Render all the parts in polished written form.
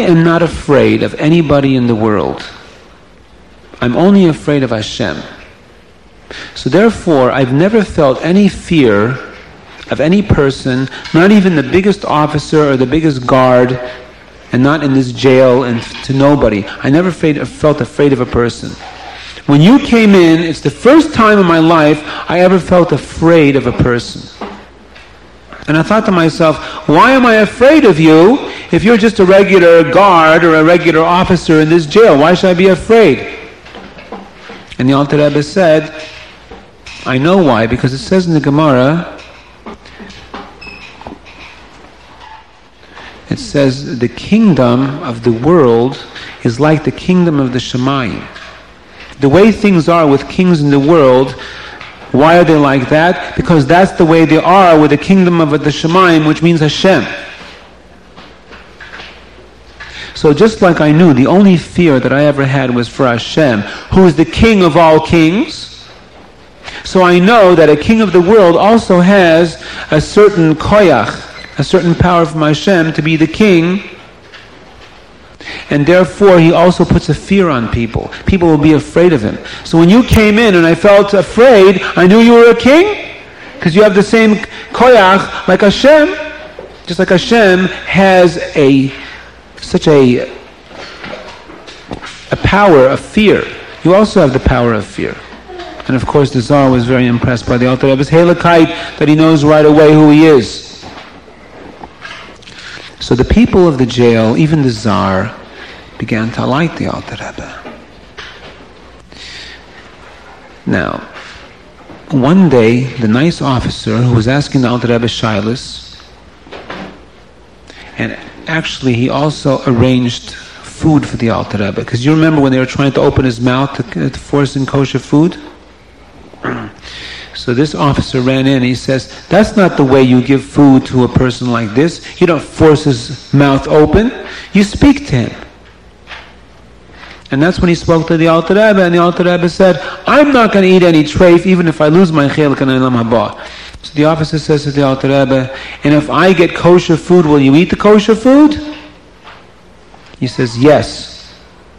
am not afraid of anybody in the world. I'm only afraid of Hashem. So therefore, I've never felt any fear of any person, not even the biggest officer or the biggest guard, and not in this jail and to nobody. I never felt afraid of a person. When you came in, it's the first time in my life I ever felt afraid of a person. And I thought to myself, why am I afraid of you if you're just a regular guard or a regular officer in this jail? Why should I be afraid? And the Alter Rebbe said, I know why, because it says in the Gemara, it says the kingdom of the world is like the kingdom of the Shemayim. The way things are with kings in the world, why are they like that? Because that's the way they are with the kingdom of the Shemayim, which means Hashem. So just like I knew the only fear that I ever had was for Hashem, who is the king of all kings, so I know that a king of the world also has a certain koyach, a certain power from Hashem to be the king, and therefore he also puts a fear on people. People will be afraid of him. So when you came in and I felt afraid, I knew you were a king, because you have the same koyach like Hashem. Just like Hashem has such a power of fear, you also have the power of fear. And of course the Tsar was very impressed by the Alter Rebbe's Halakite, that he knows right away who he is. So the people of the jail, even the Tsar, began to like the Alter Rebbe. Now, one day, the nice officer who was asking the Alter Rebbe Shilas, and actually he also arranged food for the Alter Rebbe, because you remember when they were trying to open his mouth to force in kosher food? So this officer ran in and he says, that's not the way you give food to a person like this. You don't force his mouth open. You speak to him. And that's when he spoke to the Alter Rebbe, and the Alter Rebbe said, I'm not going to eat any treif even if I lose my chelik in Olam Haba. So the officer says to the Alter Rebbe, and if I get kosher food, will you eat the kosher food? He says, yes.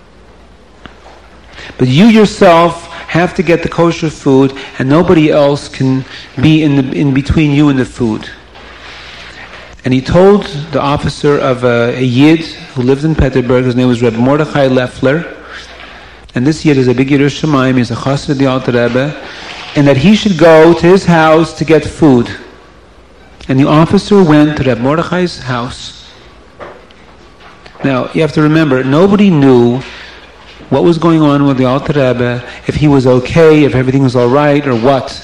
But you yourself have to get the kosher food, and nobody else can be in between you and the food. And he told the officer of a Yid who lives in Petersburg, his name was Reb Mordechai Leffler, and this Yid is a big Yid of Shemaim, he's a chassid of the Alter Rebbe, and that he should go to his house to get food. And the officer went to Reb Mordechai's house. Now, you have to remember, nobody knew what was going on with the Alter Rebbe, if he was okay, if everything was all right, or what.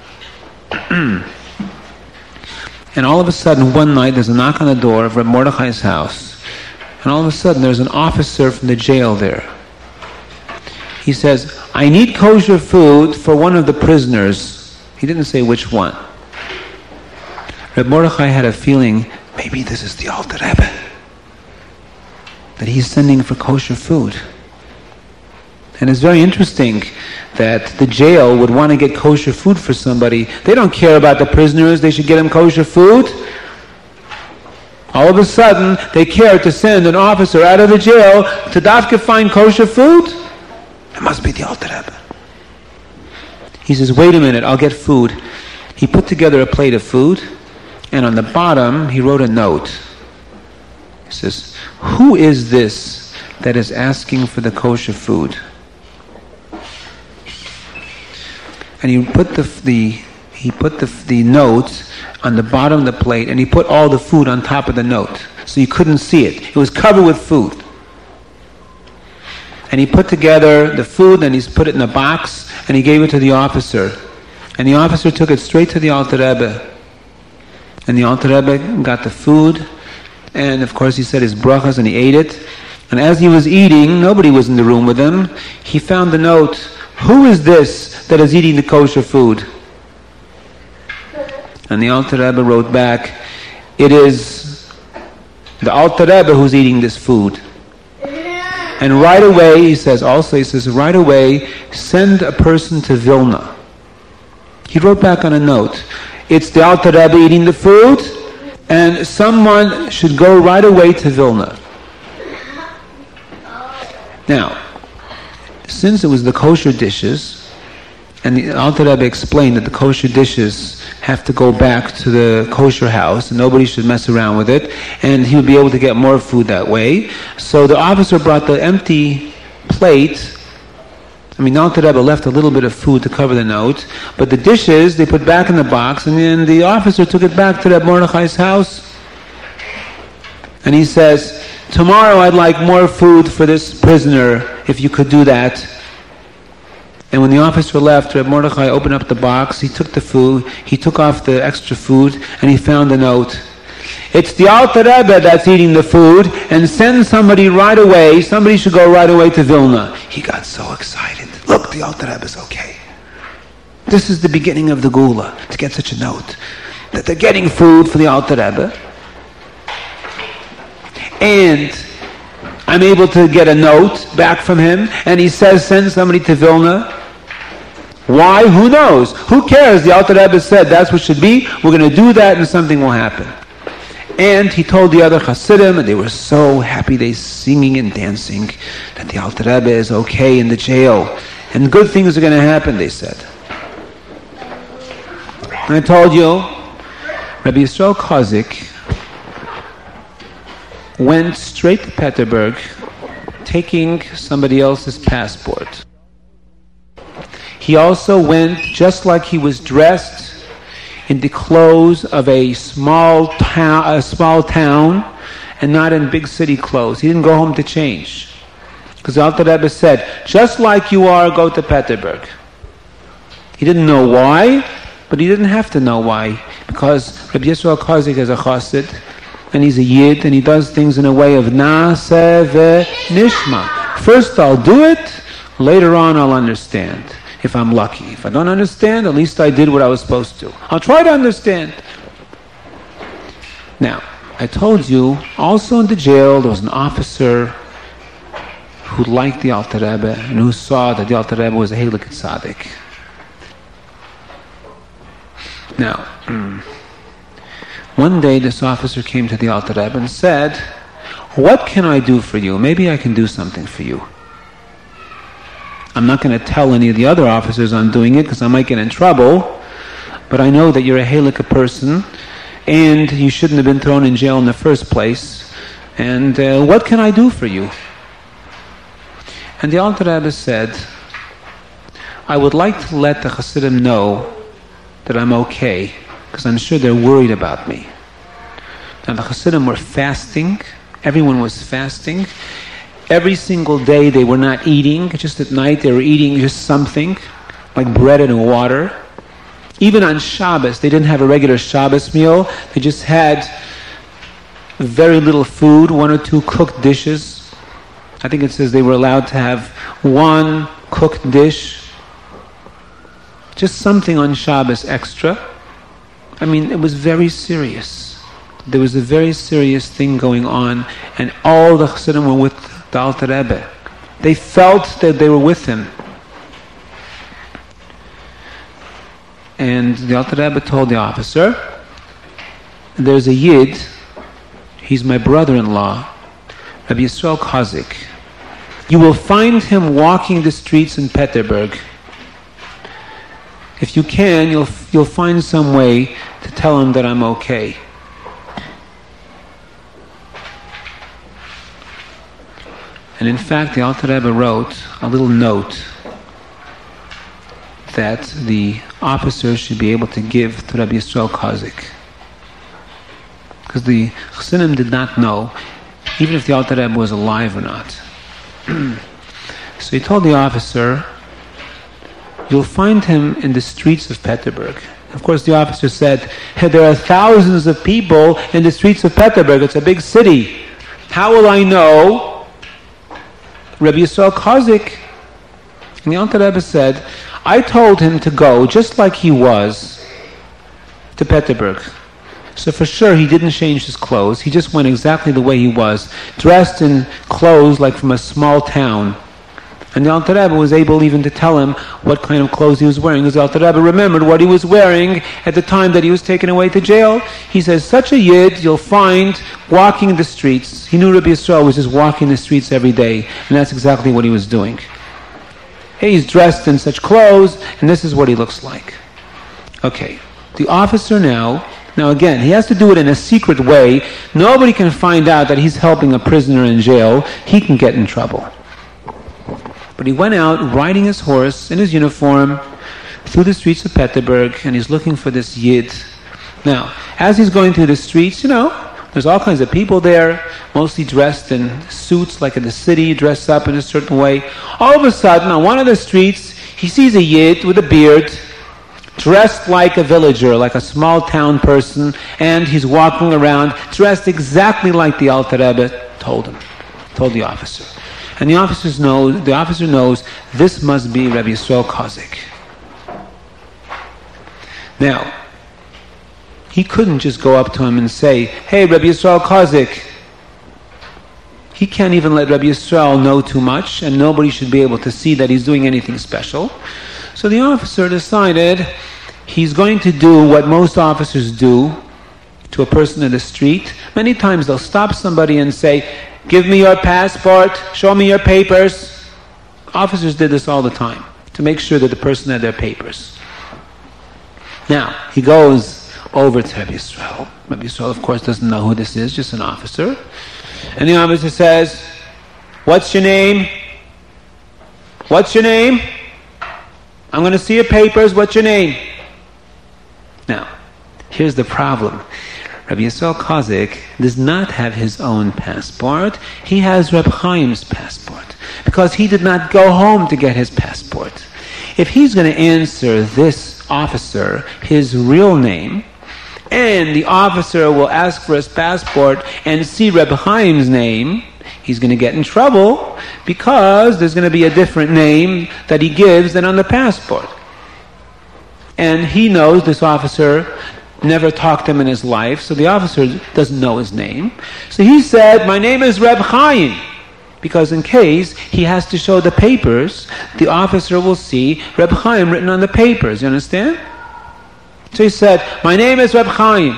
And all of a sudden, one night, there's a knock on the door of Reb Mordechai's house, and all of a sudden, there's an officer from the jail there. He says, I need kosher food for one of the prisoners. He didn't say which one. Reb Mordechai had a feeling, maybe this is the Alter Rebbe, that he's sending for kosher food. And it's very interesting that the jail would want to get kosher food for somebody. They don't care about the prisoners, they should get them kosher food. All of a sudden, they care to send an officer out of the jail to dafka find kosher food? It must be the Alter Rebbe. He says, wait a minute, I'll get food. He put together a plate of food, and on the bottom, he wrote a note. He says, who is this that is asking for the kosher food? And he put the note on the bottom of the plate, and he put all the food on top of the note, so you couldn't see it. It was covered with food. And he put together the food, and he's put it in a box, and he gave it to the officer. And the officer took it straight to the Alter Rebbe. And the Alter Rebbe got the food, and of course he said his brachas, and he ate it. And as he was eating, nobody was in the room with him, he found the note, who is this that is eating the kosher food? And the Alter Rebbe wrote back, it is the Alter Rebbe who's eating this food. And right away, he says, right away, send a person to Vilna. He wrote back on a note, it's the Alter Rebbe eating the food, and someone should go right away to Vilna. Now, since it was the kosher dishes, and the Alter Rebbe explained that the kosher dishes have to go back to the kosher house, and nobody should mess around with it, and he would be able to get more food that way. So the officer brought the empty plate. The Alter Rebbe left a little bit of food to cover the note, but the dishes they put back in the box, and then the officer took it back to Reb Mordechai's house. And he says, tomorrow I'd like more food for this prisoner, if you could do that. And when the officer left, Reb Mordechai opened up the box, he took the food, he took off the extra food, and he found a note. It's the Alter Rebbe that's eating the food, and send somebody right away, somebody should go right away to Vilna. He got so excited. Look, the Alter Rebbe's okay. This is the beginning of the Gula, to get such a note, that they're getting food for the Alter Rebbe. And I'm able to get a note back from him, and he says, send somebody to Vilna. Why? Who knows? Who cares? The Alter Rebbe said that's what should be. We're going to do that, and something will happen. And he told the other Hasidim, and they were so happy, they singing and dancing, that the Alter Rebbe is okay in the jail, and good things are going to happen, they said. And I told you, Rabbi Yisrael Kozik went straight to Peterburg, taking somebody else's passport. He also went just like he was dressed in the clothes of a small town, and not in big city clothes. He didn't go home to change, because the Alter Rebbe said, just like you are, go to Peterburg. He didn't know why, but he didn't have to know why, because Rabbi Yisrael Kozik is a chassid, and he's a yid, and he does things in a way of naaseh ve'nishma. First I'll do it, later on I'll understand, if I'm lucky. If I don't understand, at least I did what I was supposed to. I'll try to understand. Now, I told you, also in the jail, there was an officer who liked the Alter Rebbe, and who saw that the Alter Rebbe was a Heilig Tzaddik. Now, one day this officer came to the Alter Rebbe and said, what can I do for you? Maybe I can do something for you. I'm not going to tell any of the other officers I'm doing it, because I might get in trouble, but I know that you're a Halakha person, and you shouldn't have been thrown in jail in the first place, and what can I do for you? And the Alter Rebbe said, I would like to let the Hasidim know that I'm okay, because I'm sure they're worried about me. Now the Hasidim were fasting, everyone was fasting. Every single day they were not eating, just at night they were eating just something, like bread and water. Even on Shabbos, they didn't have a regular Shabbos meal, they just had very little food, 1 or 2 cooked dishes. I think it says they were allowed to have 1 cooked dish, just something on Shabbos extra. It was very serious. There was a very serious thing going on, and all the Chassidim were with the Alter Rebbe. They felt that they were with him. And the Alter Rebbe told the officer, there's a Yid, he's my brother-in-law, Rabbi Yisrael Kozik. You will find him walking the streets in Peterburg. If you can, you'll find some way to tell him that I'm okay. And in fact, the Alter Rebbe wrote a little note that the officer should be able to give to Rabbi Yisrael Kozik. Because the Chassidim did not know, even if the Alter Rebbe was alive or not. So he told the officer, you'll find him in the streets of Peterburg. Of course, the officer said, hey, there are thousands of people in the streets of Peterburg. It's a big city. How will I know Rabbi Yisrael Kozik? And the Alter Rebbe said, I told him to go just like he was to Peterburg. So for sure he didn't change his clothes. He just went exactly the way he was, dressed in clothes like from a small town. And the Alter Rebbe was able even to tell him what kind of clothes he was wearing, because the Alter Rebbe remembered what he was wearing at the time that he was taken away to jail. He says, such a Yid you'll find walking the streets. He knew Rabbi Yisrael was just walking the streets every day, and that's exactly what he was doing. He's dressed in such clothes, and this is what he looks like. Okay, the officer now again, he has to do it in a secret way. Nobody can find out that he's helping a prisoner in jail. He can get in trouble. But he went out riding his horse in his uniform through the streets of Peterburg, and he's looking for this Yid. Now, as he's going through the streets, there's all kinds of people there, mostly dressed in suits like in the city, dressed up in a certain way. All of a sudden, on one of the streets, he sees a Yid with a beard, dressed like a villager, like a small town person, and he's walking around dressed exactly like the Alter Rebbe told the officer. And the officer knows this must be Rabbi Yisrael Kozik. Now, he couldn't just go up to him and say, hey, Rabbi Yisrael Kozik. He can't even let Rabbi Yisrael know too much, and nobody should be able to see that he's doing anything special. So the officer decided he's going to do what most officers do to a person in the street. Many times they'll stop somebody and say, give me your passport, show me your papers. Officers did this all the time to make sure that the person had their papers. Now, he goes over to Rabbi Yisrael. Rabbi Yisrael, of course, doesn't know who this is, just an officer. And the officer says, what's your name? What's your name? I'm going to see your papers. What's your name? Now, here's the problem. Rabbi Yisrael Kozik does not have his own passport. He has Reb Chaim's passport, because he did not go home to get his passport. If he's going to answer this officer his real name, and the officer will ask for his passport and see Reb Chaim's name, he's going to get in trouble, because there's going to be a different name that he gives than on the passport. And he knows this officer never talked to him in his life, so the officer doesn't know his name. So he said, my name is Reb Chaim, because in case he has to show the papers, the officer will see Reb Chaim written on the papers. You understand? So he said, my name is Reb Chaim.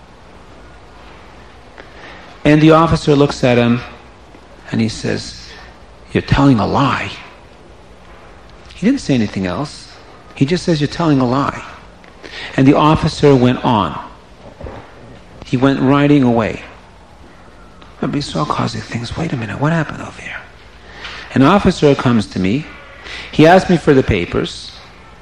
And the officer looks at him and he says, you're telling a lie. He didn't say anything else. He just says, you're telling a lie. And the officer went on. He went riding away. Rabbi Yisrael Kozik thinks, wait a minute, what happened over here? An officer comes to me. He asks me for the papers.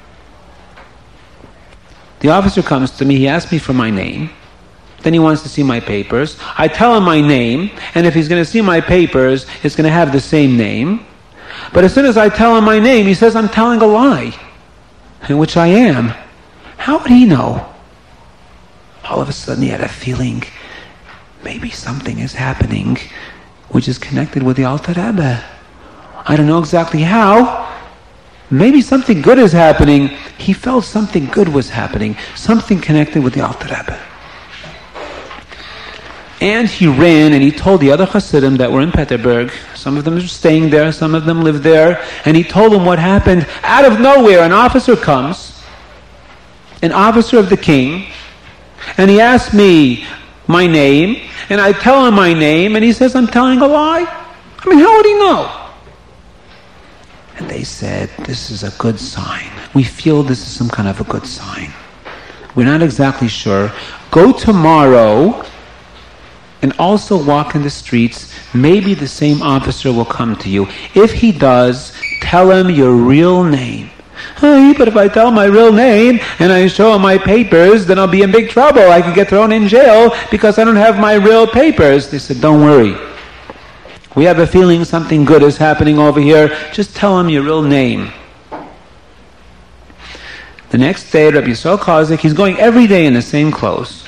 The officer comes to me. He asks me for my name. Then he wants to see my papers. I tell him my name, and if he's going to see my papers, it's going to have the same name. But as soon as I tell him my name, he says I'm telling a lie, in which I am. How would he know? All of a sudden he had a feeling, maybe something is happening which is connected with the Alter Rebbe. I don't know exactly how. Maybe something good is happening. He felt something good was happening, something connected with the Alter Rebbe. And he ran and he told the other Hasidim that were in Peterburg, some of them were staying there, some of them lived there, and he told them what happened. Out of nowhere, an officer comes, an officer of the king, and he asks me my name, and I tell him my name, and he says I'm telling a lie. I mean, how would he know? And they said, this is a good sign. We feel this is some kind of a good sign. We're not exactly sure. Go tomorrow and also walk in the streets. Maybe the same officer will come to you. If he does, tell him your real name. Hey, but if I tell my real name and I show him my papers, then I'll be in big trouble. I could get thrown in jail because I don't have my real papers. They said, don't worry. We have a feeling something good is happening over here. Just tell him your real name. The next day, Rabbi Yisrael Kozik, he's going every day in the same clothes.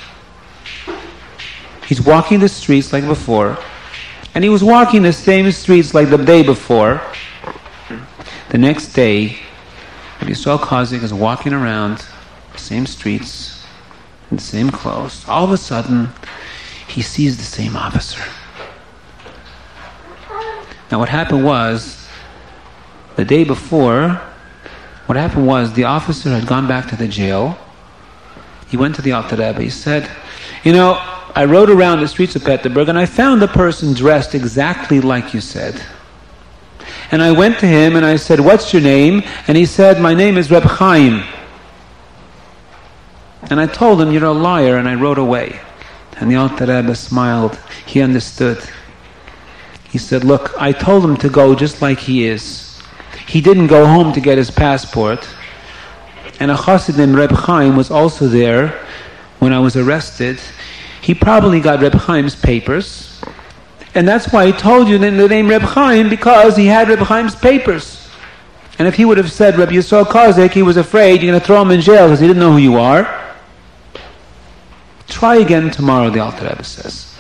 He's walking the streets like before. And he was walking the same streets like the day before. The next day, Rabbi Yisrael Kozik is walking around the same streets, in the same clothes. All of a sudden, he sees the same officer. Now what happened was, the day before, what happened was the officer had gone back to the jail. He went to the Alter Rebbe. He said, I rode around the streets of Peterburg and I found the person dressed exactly like you said. And I went to him and I said, what's your name? And he said, my name is Reb Chaim. And I told him, you're a liar, and I rode away. And the Alter Rebbe smiled. He understood. He said, look, I told him to go just like he is. He didn't go home to get his passport. And a chassid named Reb Chaim was also there when I was arrested. He probably got Reb Chaim's papers. And that's why he told you the name Reb Chaim, because he had Reb Chaim's papers. And if he would have said Reb Yisrael Kozik, he was afraid you're going to throw him in jail because he didn't know who you are. Try again tomorrow, the Alter Rebbe says.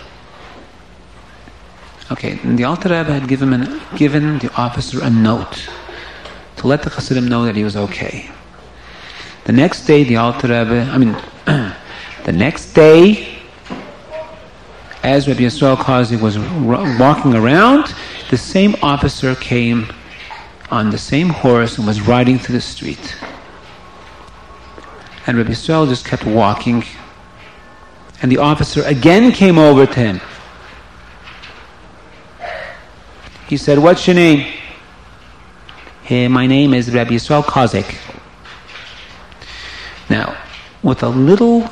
Okay, and the Alter Rebbe had given the officer a note to let the Chassidim know that he was okay. The next day, the next day, as Rabbi Yisrael Kozik was walking around, the same officer came on the same horse and was riding through the street. And Rabbi Yisrael just kept walking, and the officer again came over to him. He said, what's your name? Hey, my name is Rabbi Yisrael Kozik. Now, with a little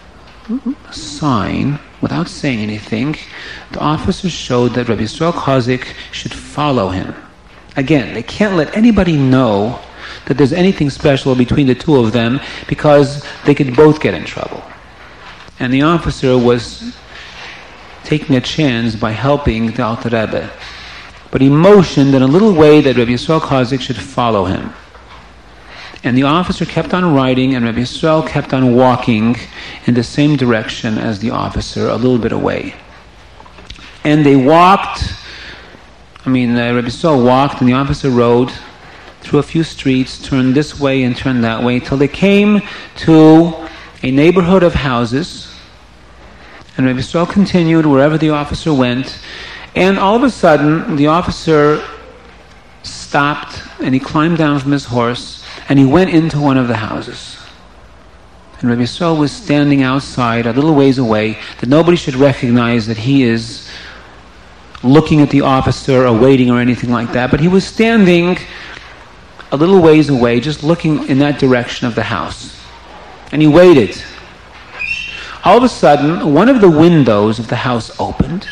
sign, without saying anything, the officer showed that Rabbi Yisrael Kozik should follow him. Again, they can't let anybody know that there's anything special between the two of them because they could both get in trouble. And the officer was taking a chance by helping the Alter Rebbe. But he motioned in a little way that Rabbi Yisrael Kozik should follow him. And the officer kept on riding, and Rabbi Yisrael kept on walking in the same direction as the officer, a little bit away. And they walked, Rabbi Yisrael walked, and the officer rode through a few streets, turned this way and turned that way, till they came to a neighborhood of houses. And Rabbi Yisrael continued wherever the officer went. And all of a sudden, the officer stopped, and he climbed down from his horse, and he went into one of the houses. And Rabbi Yisrael was standing outside, a little ways away, that nobody should recognize that he is looking at the officer or waiting or anything like that. But he was standing a little ways away, just looking in that direction of the house. And he waited. All of a sudden, one of the windows of the house opened.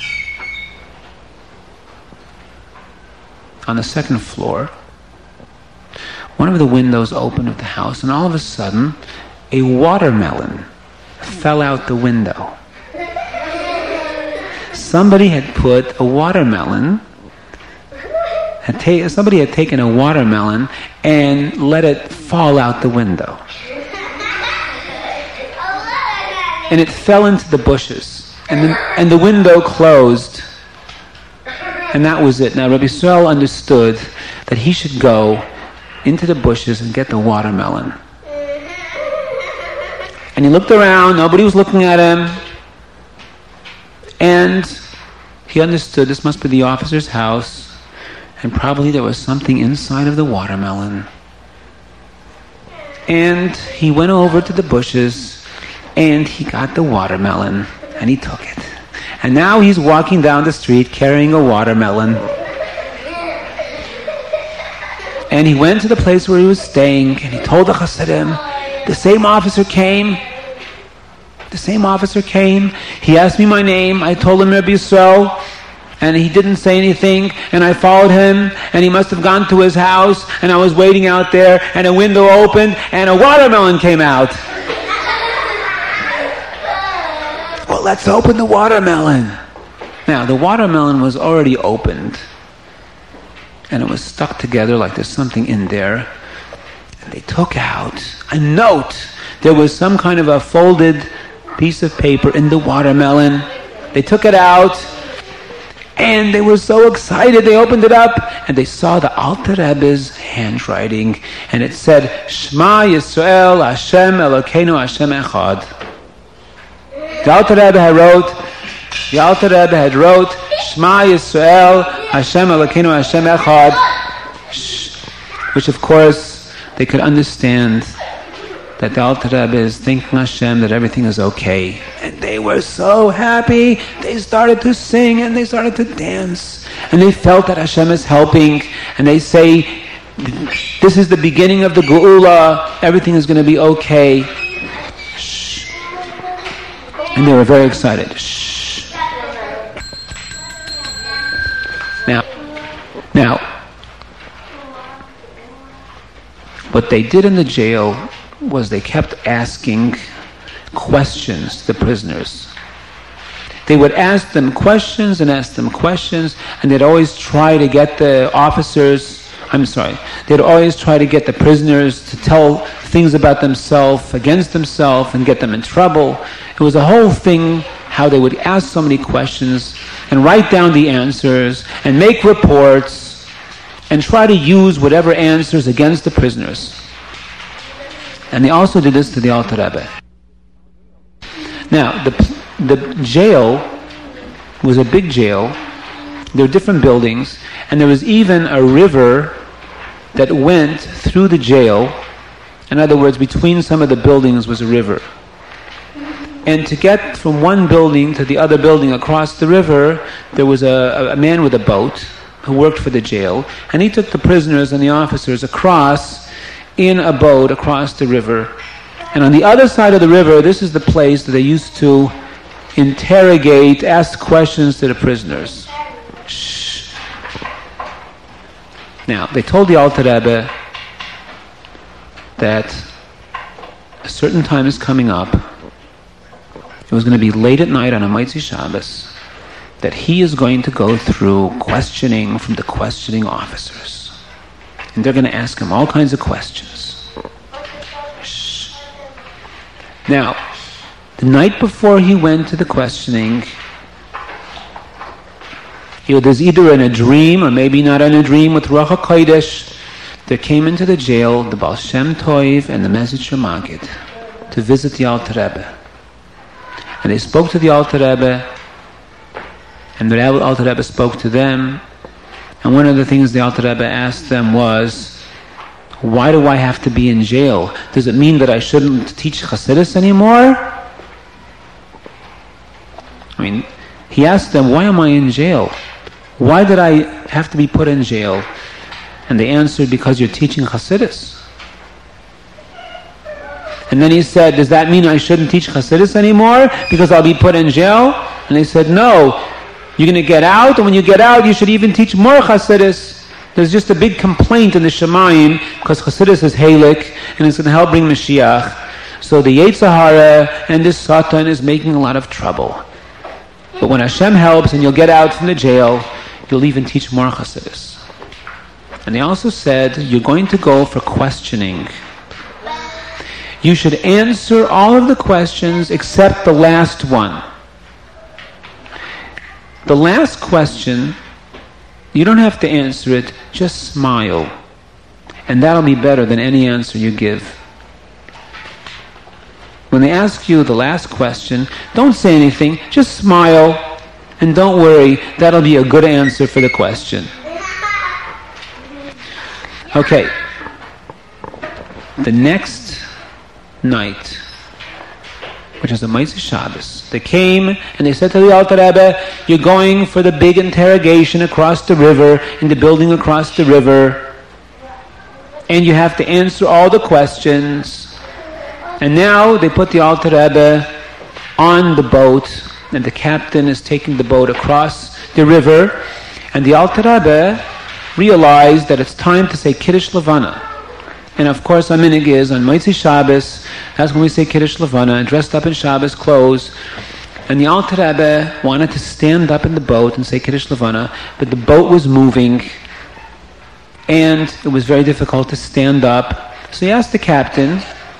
On the second floor, one of the windows opened of the house, and all of a sudden, a watermelon fell out the window. Somebody had put a watermelon, somebody had taken a watermelon and let it fall out the window. And it fell into the bushes, and the window closed. And that was it. Now, Rabbi Yisrael understood that he should go into the bushes and get the watermelon. And he looked around. Nobody was looking at him. And he understood this must be the officer's house. And probably there was something inside of the watermelon. And he went over to the bushes, and he got the watermelon, and he took it. And now he's walking down the street carrying a watermelon. And he went to the place where he was staying, and he told the Chassidim, the same officer came. He asked me my name. I told him Rabbi Yisrael, and he didn't say anything, and I followed him, and he must have gone to his house, and I was waiting out there, and a window opened, and a watermelon came out. Well, let's open the watermelon. Now, the watermelon was already opened, and it was stuck together like there's something in there. And they took out a note. There was some kind of a folded piece of paper in the watermelon. They took it out, and they were so excited. They opened it up, and they saw the Alter Rebbe's handwriting, and it said, Shema Yisrael, Hashem Elokeinu, Hashem Echad. The Alter Rebbe had wrote, Shema Yisrael, Hashem Elokeinu, Hashem Echad. which of course they could understand that the Alter Rebbe is thanking Hashem that everything is okay. And they were so happy. They started to sing and they started to dance. And they felt that Hashem is helping. And they say, this is the beginning of the Geula. Everything is going to be okay. Shh. And they were very excited. Shh. Now, what they did in the jail was they kept asking questions to the prisoners. They would ask them questions and ask them questions, and they'd always try to get the they'd always try to get the prisoners to tell things about themselves, against themselves, and get them in trouble. It was a whole thing how they would ask so many questions and write down the answers and make reports and try to use whatever answers against the prisoners. And they also did this to the Alter Rebbe. Now, the jail was a big jail. There were different buildings, and there was even a river that went through the jail. In other words, between some of the buildings was a river. And to get from one building to the other building across the river, there was a man with a boat who worked for the jail, and he took the prisoners and the officers across in a boat across the river. And on the other side of the river, this is the place that they used to interrogate, ask questions to the prisoners. Shh. Now, they told the Alter Rebbe that a certain time is coming up. It was going to be late at night on a Motzei Shabbos, that he is going to go through questioning from the questioning officers. And they're going to ask him all kinds of questions. Shh. Now, the night before he went to the questioning, there's either in a dream or maybe not in a dream with Ruach HaKodesh, there came into the jail the Baal Shem Tov and the Mezritcher Maggid to visit the Alter Rebbe. And they spoke to the Alter Rebbe, and the Alter Rebbe spoke to them. And one of the things the Alter Rebbe asked them was, why do I have to be in jail? Does it mean that I shouldn't teach Chassidus anymore? I mean, he asked them, why am I in jail? Why did I have to be put in jail? And they answered, because you're teaching Chassidus. And then he said, does that mean I shouldn't teach Chassidus anymore because I'll be put in jail? And they said, no. You're going to get out, and when you get out, you should even teach more Chassidus. There's just a big complaint in the Shemayim because Chassidus is Halik, and it's going to help bring Mashiach. So the Yetzer Hara and this Satan is making a lot of trouble. But when Hashem helps and you'll get out from the jail, you'll even teach more Chassidus. And they also said, you're going to go for questioning. You should answer all of the questions except the last one. The last question, you don't have to answer it, just smile. And that'll be better than any answer you give. When they ask you the last question, don't say anything, just smile, and don't worry, that'll be a good answer for the question. Okay. The next night, which was a Motzei Shabbos, they came and they said to the Alter Rebbe, you're going for the big interrogation across the river, in the building across the river, and you have to answer all the questions. And now they put the Alter Rebbe on the boat, and the captain is taking the boat across the river, and the Alter Rebbe realized that it's time to say Kiddush Levana. And of course, our minhag is on Motzei Shabbos, that's when we say Kiddush Levana, dressed up in Shabbos clothes. And the Alter Rebbe wanted to stand up in the boat and say Kiddush Levana, but the boat was moving, and it was very difficult to stand up. So he asked the captain,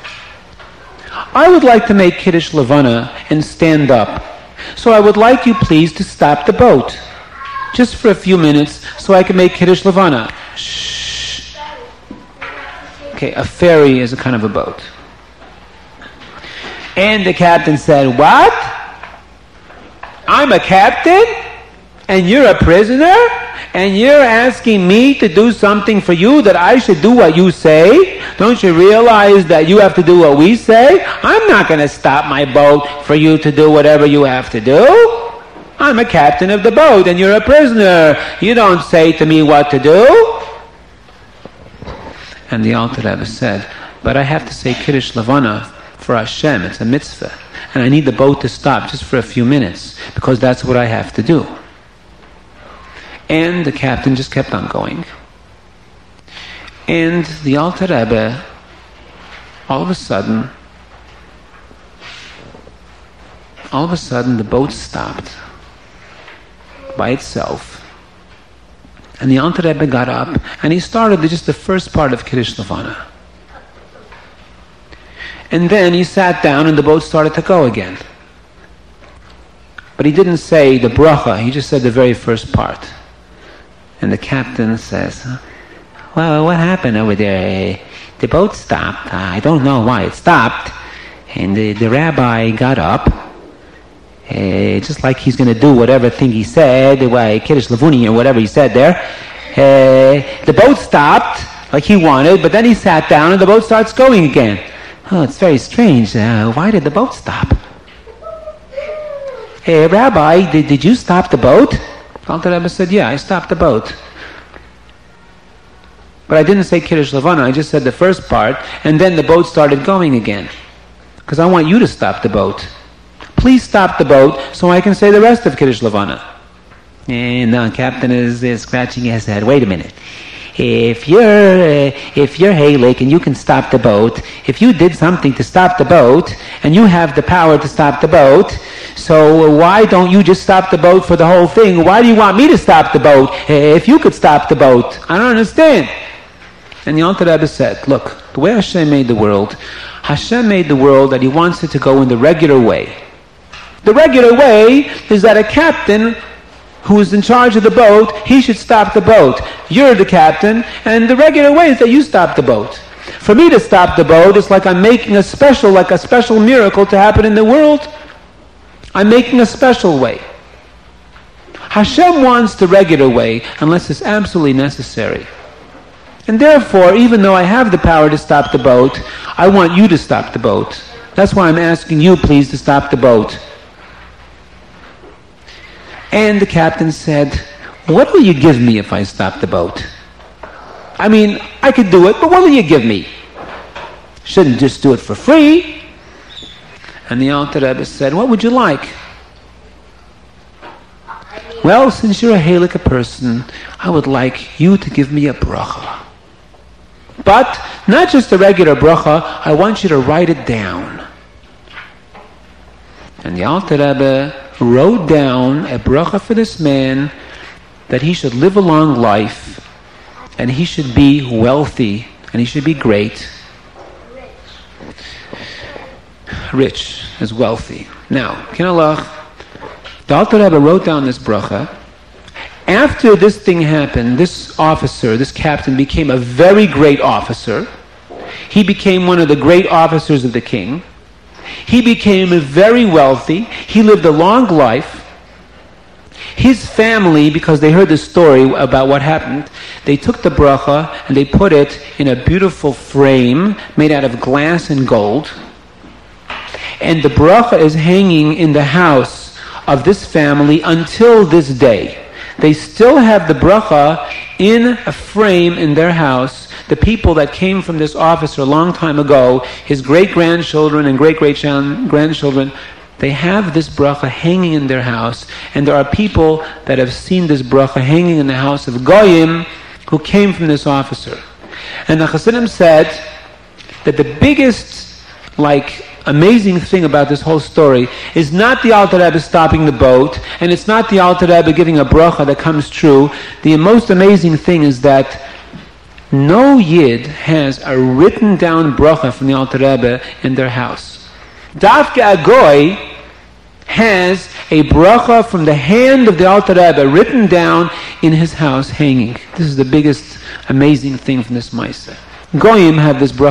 I would like to make Kiddush Levana and stand up. So I would like you please to stop the boat, just for a few minutes, so I can make Kiddush Levana. Shh. Okay, a ferry is a kind of a boat. And the captain said, what? I'm a captain? And you're a prisoner? And you're asking me to do something for you that I should do what you say? Don't you realize that you have to do what we say? I'm not going to stop my boat for you to do whatever you have to do. I'm a captain of the boat and you're a prisoner. You don't say to me what to do. And the Alter Rebbe said, but I have to say Kiddush Levana for Hashem. It's a mitzvah. And I need the boat to stop just for a few minutes because that's what I have to do. And the captain just kept on going. And the Alter Rebbe, all of a sudden, the boat stopped by itself. And the Alter Rebbe got up and he started just the first part of Kiddush Levana. And then he sat down and the boat started to go again. But he didn't say the bracha, he just said the very first part. And the captain says, well, what happened over there? The boat stopped. I don't know why it stopped. And the rabbi got up, just like he's going to do whatever thing he said, Kiddush Levuni or whatever he said there. The boat stopped like he wanted, but then he sat down and the boat starts going again. Oh, it's very strange. Why did the boat stop? Hey, Rabbi, did you stop the boat? Alter Rebbe said, yeah, I stopped the boat. But I didn't say Kiddush Levana, I just said the first part, and then the boat started going again. Because I want you to stop the boat. Please stop the boat so I can say the rest of Kiddush Levana. And the captain is scratching his head. Wait a minute. If you're Halek and you can stop the boat, if you did something to stop the boat, and you have the power to stop the boat, so why don't you just stop the boat for the whole thing? Why do you want me to stop the boat if you could stop the boat? I don't understand. And the Alter Rebbe said, look, the way Hashem made the world, Hashem made the world that He wants it to go in the regular way. The regular way is that a captain who is in charge of the boat, he should stop the boat. You're the captain, and the regular way is that you stop the boat. For me to stop the boat, it's like I'm making a special miracle to happen in the world. I'm making a special way. Hashem wants the regular way, unless it's absolutely necessary. And therefore, even though I have the power to stop the boat, I want you to stop the boat. That's why I'm asking you, please, to stop the boat. And the captain said, what will you give me if I stop the boat? I mean, I could do it, but what will you give me? Shouldn't just do it for free. And the Alter Rebbe said, what would you like? Well, since you're a Halakha person, I would like you to give me a bracha. But not just a regular bracha, I want you to write it down. And the Alter Rebbe wrote down a bracha for this man that he should live a long life and he should be wealthy and he should be great. Rich is wealthy. Now, Kinalach, the Alter Rebbe wrote down this bracha. After this thing happened, this officer, this captain, became a very great officer. He became one of the great officers of the king. He became very wealthy. He lived a long life. His family, because they heard the story about what happened, they took the bracha and they put it in a beautiful frame made out of glass and gold. And the bracha is hanging in the house of this family until this day. They still have the bracha in a frame in their house. The people that came from this officer a long time ago, his great-grandchildren and great-great-grandchildren, they have this bracha hanging in their house. And there are people that have seen this bracha hanging in the house of Goyim who came from this officer. And the Hasidim said that the biggest, amazing thing about this whole story is not the Alter Rebbe stopping the boat, and it's not the Alter Rebbe giving a bracha that comes true. The most amazing thing is that no Yid has a written down bracha from the Alter Rebbe in their house. Dafka Agoy has a bracha from the hand of the Alter Rebbe written down in his house hanging. This is the biggest amazing thing from this Maaseh. Goyim have this bracha